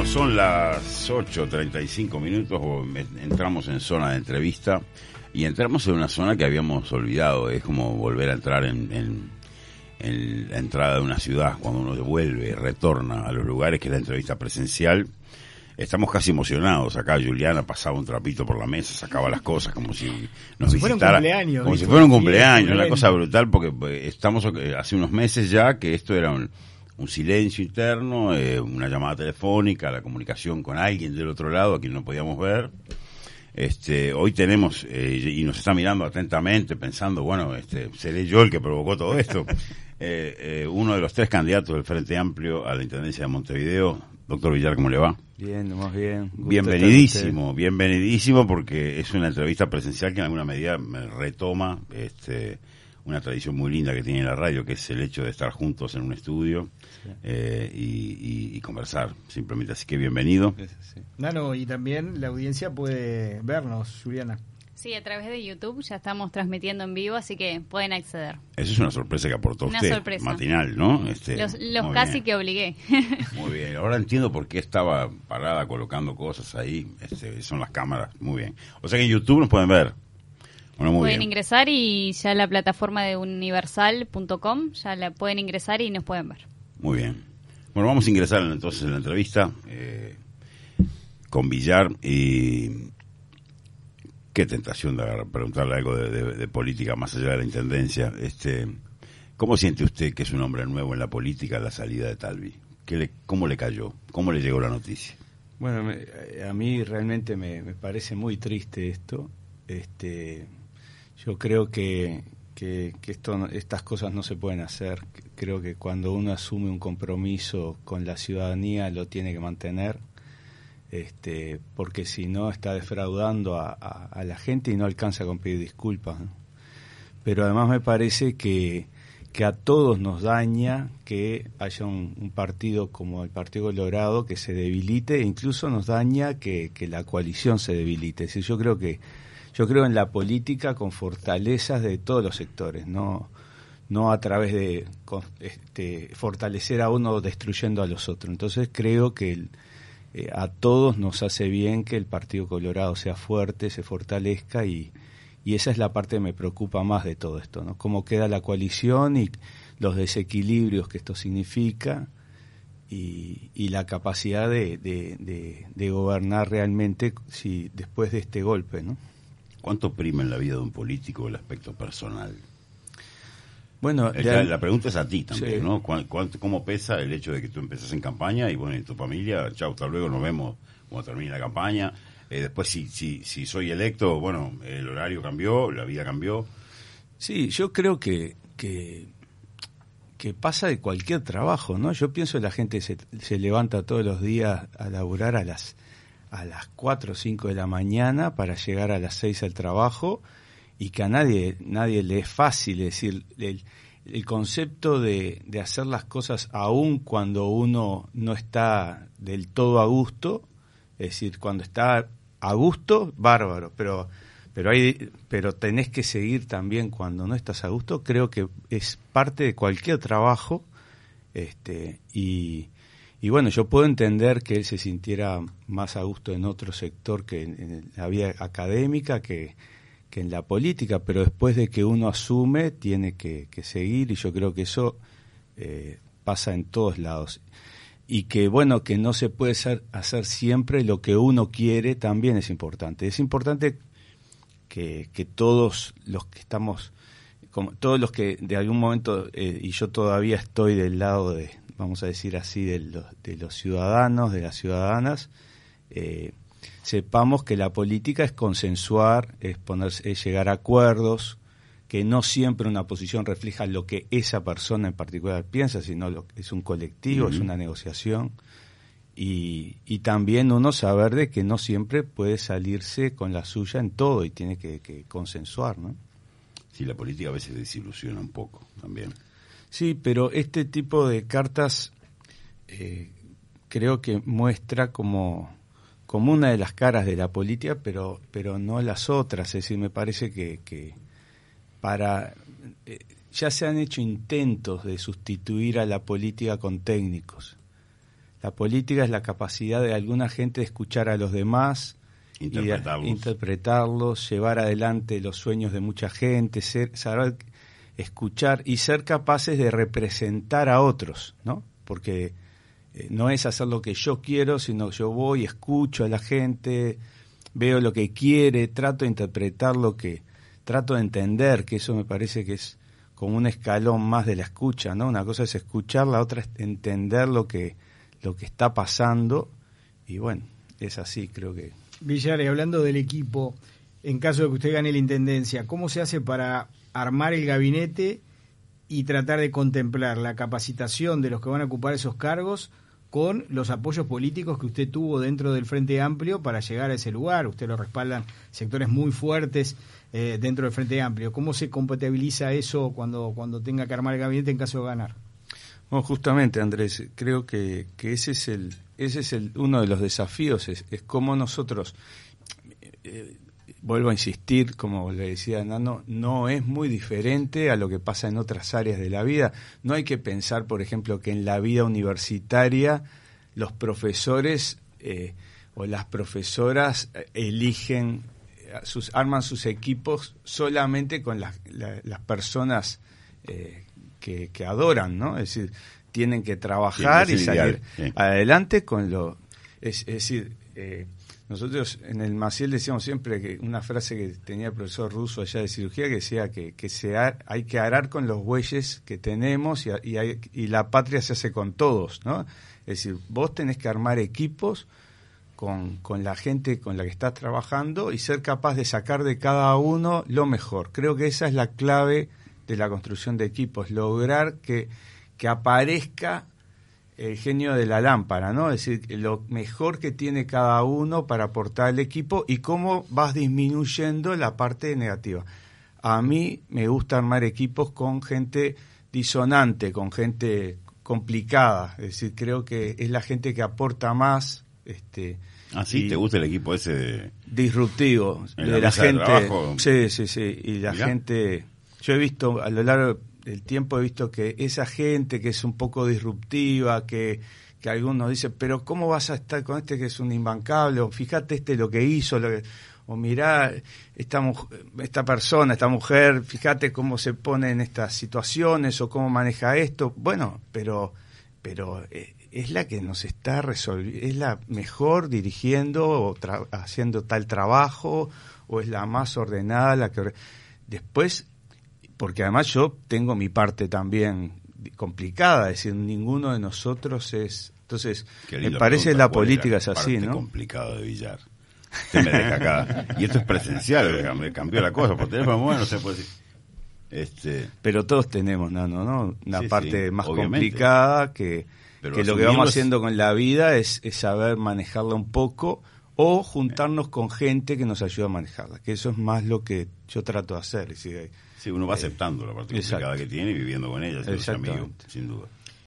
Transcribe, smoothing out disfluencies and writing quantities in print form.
Bueno, son las 8:35, entramos en zona de entrevista y entramos en una zona que habíamos olvidado. Es como volver a entrar en la entrada de una ciudad, cuando uno vuelve, retorna a los lugares, que es la entrevista presencial. Estamos casi emocionados. Acá Juliana pasaba un trapito por la mesa, sacaba las cosas como si nos visitara, como si fuera un cumpleaños, una cosa brutal, porque estamos hace unos meses ya que esto era un silencio interno, una llamada telefónica, la comunicación con alguien del otro lado a quien no podíamos ver. Hoy tenemos, y nos está mirando atentamente, pensando, bueno, seré yo el que provocó todo esto. Uno de los 3 candidatos del Frente Amplio a la Intendencia de Montevideo. Doctor Villar, ¿cómo le va? Bien, más bien. Bienvenidísimo, porque es una entrevista presencial que en alguna medida me retoma una tradición muy linda que tiene la radio, que es el hecho de estar juntos en un estudio, sí, y conversar, simplemente. Así que bienvenido. Sí. Nano, y también la audiencia puede vernos, Juliana. Sí, a través de YouTube ya estamos transmitiendo en vivo, así que pueden acceder. Eso es una sorpresa que aportó usted, sorpresa. Matinal, ¿no? Los casi bien. Que obligué. Muy bien, ahora entiendo por qué estaba parada colocando cosas ahí, son las cámaras, muy bien. O sea que en YouTube nos pueden ver. Bueno, muy pueden bien. Ingresar y ya la plataforma de universal.com, ya la pueden ingresar y nos pueden ver. Muy bien. Bueno, vamos a ingresar entonces en la entrevista con Villar y... Qué tentación de preguntarle algo de política más allá de la intendencia. ¿Cómo siente usted que es un hombre nuevo en la política la salida de Talvi? ¿Cómo le cayó? ¿Cómo le llegó la noticia? Bueno, a mí realmente me parece muy triste esto. Yo creo que estas cosas no se pueden hacer. Creo que cuando uno asume un compromiso con la ciudadanía lo tiene que mantener. Porque si no está defraudando a la gente y no alcanza con pedir disculpas, ¿no? Pero además me parece que a todos nos daña que haya un partido como el Partido Colorado que se debilite, e incluso nos daña que la coalición se debilite. Es decir, yo creo en la política con fortalezas de todos los sectores, no a través de fortalecer a uno destruyendo a los otros. Entonces creo que a todos nos hace bien que el Partido Colorado sea fuerte, se fortalezca y esa es la parte que me preocupa más de todo esto, ¿no? Cómo queda la coalición y los desequilibrios que esto significa y la capacidad de gobernar realmente después de este golpe, ¿no? ¿Cuánto prima en la vida de un político el aspecto personal? Bueno, la pregunta es a ti también, sí, ¿no? ¿Cómo pesa el hecho de que tú empezás en campaña y bueno, en tu familia, chau, hasta luego, nos vemos cuando termine la campaña? Después, si soy electo, bueno, el horario cambió, la vida cambió. Sí, yo creo que pasa de cualquier trabajo, ¿no? Yo pienso que la gente se levanta todos los días a laburar a las 4 o 5 de la mañana para llegar a las 6 al trabajo, y que a nadie le es fácil. Es decir, el concepto de hacer las cosas aún cuando uno no está del todo a gusto, es decir, cuando está a gusto, bárbaro, pero tenés que seguir también cuando no estás a gusto. Creo que es parte de cualquier trabajo, y bueno, yo puedo entender que él se sintiera más a gusto en otro sector que en la vida académica, que en la política, pero después de que uno asume tiene que seguir, y yo creo que eso pasa en todos lados. Y que bueno, que no se puede hacer siempre lo que uno quiere, también es importante. Es importante que todos los que estamos, todos los que de algún momento, y yo todavía estoy del lado de, vamos a decir así, de los ciudadanos, de las ciudadanas, sepamos que la política es consensuar, es llegar a acuerdos, que no siempre una posición refleja lo que esa persona en particular piensa, sino es un colectivo, es una negociación, y también uno saber de que no siempre puede salirse con la suya en todo y tiene que consensuar, ¿no? Sí, la política a veces desilusiona un poco también. Sí, pero este tipo de cartas creo que muestra como una de las caras de la política, pero no las otras. Es decir, me parece que ya se han hecho intentos de sustituir a la política con técnicos. La política es la capacidad de alguna gente de escuchar a los demás, interpretarlos, llevar adelante los sueños de mucha gente, saber escuchar y ser capaces de representar a otros, ¿no? Porque no es hacer lo que yo quiero, sino yo voy, escucho a la gente, veo lo que quiere, trato de interpretar trato de entender, que eso me parece que es como un escalón más de la escucha, ¿no? Una cosa es escuchar, la otra es entender lo que está pasando, y bueno, es así, creo que. Villar, y hablando del equipo, en caso de que usted gane la intendencia, ¿cómo se hace para armar el gabinete y tratar de contemplar la capacitación de los que van a ocupar esos cargos con los apoyos políticos que usted tuvo dentro del Frente Amplio para llegar a ese lugar? Usted lo respaldan sectores muy fuertes dentro del Frente Amplio. ¿Cómo se compatibiliza eso cuando tenga que armar el gabinete en caso de ganar? Bueno, justamente, Andrés, creo que ese es uno de los desafíos, es cómo nosotros, vuelvo a insistir, como le decía Nano, no es muy diferente a lo que pasa en otras áreas de la vida. No hay que pensar, por ejemplo, que en la vida universitaria los profesores o las profesoras arman sus equipos solamente con las personas que adoran, ¿no? Es decir, tienen que trabajar y salir adelante con lo. Es decir, nosotros en el Maciel decíamos siempre que una frase que tenía el profesor Russo allá de cirugía que decía que hay que arar con los bueyes que tenemos y la patria se hace con todos, ¿no? Es decir, vos tenés que armar equipos con la gente con la que estás trabajando y ser capaz de sacar de cada uno lo mejor. Creo que esa es la clave de la construcción de equipos, lograr que aparezca el genio de la lámpara, ¿no? Es decir, lo mejor que tiene cada uno para aportar al equipo y cómo vas disminuyendo la parte negativa. A mí me gusta armar equipos con gente disonante, con gente complicada, es decir, creo que es la gente que aporta más. ¿Sí? ¿Te gusta el equipo ese disruptivo? De la gente. Sí, y la gente. Yo he visto a lo largo del tiempo, he visto que esa gente que es un poco disruptiva, que algunos dicen, pero ¿cómo vas a estar con este que es un imbancable? O fíjate lo que hizo, o mirá esta persona, esta mujer, fíjate cómo se pone en estas situaciones o cómo maneja esto. Bueno, pero es la que nos está resolviendo, es la mejor dirigiendo o haciendo tal trabajo, o es la más ordenada, la que después. Porque además yo tengo mi parte también complicada, es decir, ninguno de nosotros es. Entonces, me parece la política es así, ¿no? Complicado de Villar. Usted me deja acá. Y esto es presencial, me cambió la cosa. Por teléfono, bueno, no se puede decir. Pero todos tenemos, ¿no? Una parte más obviamente. Complicada que lo que vamos haciendo con la vida es saber manejarla un poco o juntarnos con gente que nos ayude a manejarla, que eso es más lo que yo trato de hacer. Es decir, sí, uno va aceptando la parte complicada que tiene y viviendo con ella, sin duda.